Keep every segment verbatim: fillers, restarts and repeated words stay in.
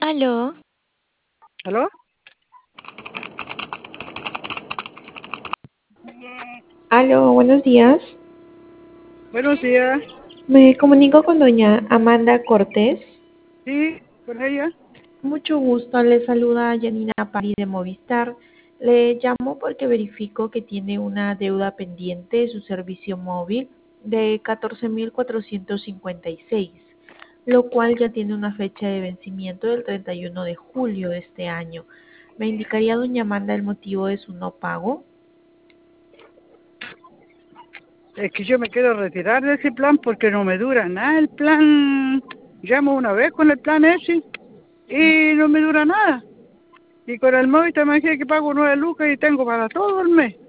Aló. ¿Aló? Aló, buenos días. Buenos días. Me comunico con doña Amanda Cortés. Sí, con ella. Mucho gusto, le saluda Janina Pari de Movistar. Le llamo porque verifico que tiene una deuda pendiente de su servicio móvil de catorce mil cuatrocientos cincuenta y seis, lo cual ya tiene una fecha de vencimiento del treinta y uno de julio de este año. ¿Me indicaría, doña Amanda, el motivo de su no pago? Es que yo me quiero retirar de ese plan porque no me dura nada el plan. Llamo una vez con el plan ese y no me dura nada. Y con el móvil te imaginas que pago nueve lucas y tengo para todo el mes.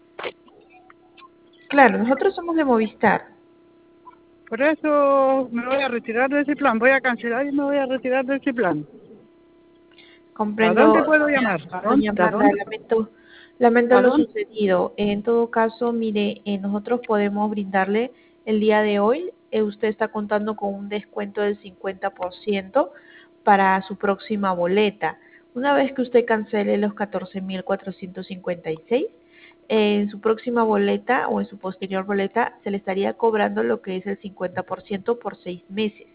Claro, nosotros somos de Movistar. Por eso me voy a retirar de ese plan. Voy a cancelar y me voy a retirar de ese plan. ¿A dónde Comprendo, puedo doña, llamar? ¿A dónde? doña ¿A Amanda, dónde? lamento, lamento ¿A lo dónde? sucedido. En todo caso, mire, eh, nosotros podemos brindarle el día de hoy, eh, usted está contando con un descuento del cincuenta por ciento para su próxima boleta. Una vez que usted cancele los catorce mil cuatrocientos cincuenta y seis, eh, en su próxima boleta o en su posterior boleta se le estaría cobrando lo que es el cincuenta por ciento por seis meses.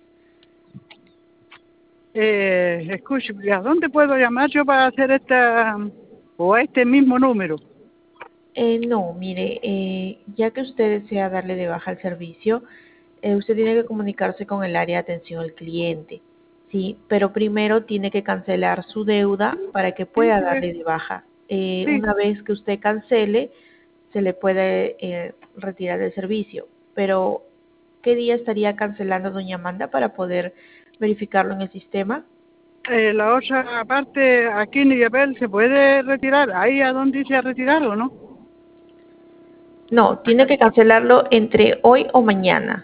Eh, escuche, ¿a dónde puedo llamar yo para hacer esta o a este mismo número? Eh, no, mire, eh, ya que usted desea darle de baja el servicio, eh, usted tiene que comunicarse con el área de atención al cliente, ¿sí? Pero primero tiene que cancelar su deuda para que Sí, pueda pues, darle de baja. Eh, sí. una vez que usted cancele, se le puede eh, retirar del servicio. Pero, ¿qué día estaría cancelando doña Amanda para poder verificarlo en el sistema? Eh, la otra parte, aquí en Illapel, ¿se puede retirar? ¿Ahí a dónde dice retirar o no? No, tiene que cancelarlo entre hoy o mañana.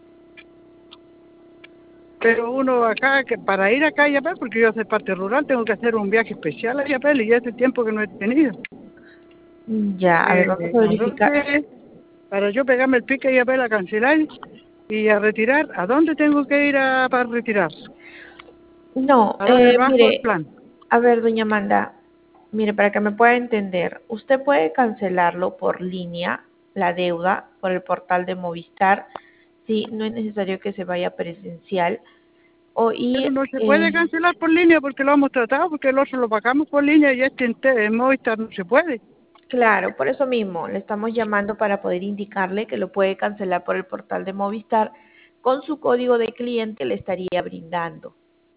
Pero uno acá, que para ir acá a Illapel, porque yo soy parte rural, tengo que hacer un viaje especial a Illapel y ya hace tiempo que no he tenido. Ya, a ver, vamos Eh, a ¿a verificar. dónde, para yo pegarme el pique a Illapel a cancelar y a retirar, ¿a dónde tengo que ir a, para retirar? No, ¿A dónde eh, bajo el mire, plan? a ver, doña Amanda, mire, para que me pueda entender, usted puede cancelarlo por línea, la deuda, por el portal de Movistar, sí, no es necesario que se vaya presencial, o y, Pero no se puede eh, cancelar por línea porque lo hemos tratado, porque el otro lo pagamos por línea y este en, te- en Movistar no se puede. claro, por eso mismo, le estamos llamando para poder indicarle que lo puede cancelar por el portal de Movistar, con su código de cliente le estaría brindando,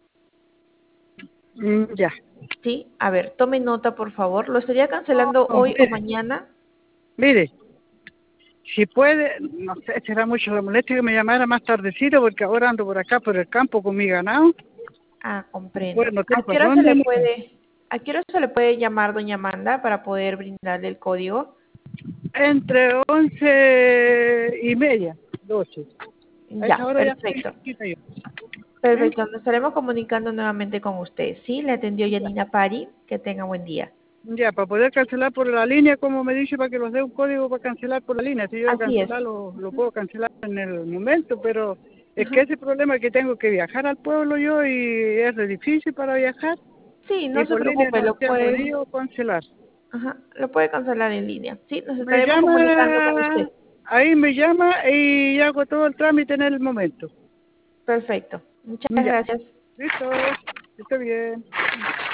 Mm, ya. ¿sí? A ver, tome nota, por favor, ¿lo estaría No, cancelando hoy o mire, mañana? mire, si puede, no sé, será mucho la molestia que me llamara más tardecito porque ahora ando por acá, por el campo con mi ganado. Ah, Pues comprendo. no ¿A tengo a qué hora se dónde. le No. puede, a qué hora se le puede llamar doña Amanda para poder brindarle el código? Entre once y media, doce. A esa Ya, hora ya estoy perfecto. cerquita yo. ¿Eh? Perfecto, nos estaremos comunicando nuevamente con usted. Sí, le atendió Ya, Yanina Pari. Que tenga buen día. ya, para poder cancelar por la línea, como me dice, para que nos dé un código para cancelar por la línea. Si yo de Así es. cancelar lo, lo puedo cancelar en el momento, pero es que Ajá. ese problema es que tengo que viajar al pueblo yo y es re difícil para viajar Sí, y no se por línea preocupe, no lo se ha puede, podido cancelar. ajá, lo puede cancelar en línea. Sí, nos Me estaremos comunicando con llama, usted. ahí me llama y hago todo el trámite en el momento. Perfecto. Muchas Ya, gracias. listo, está bien.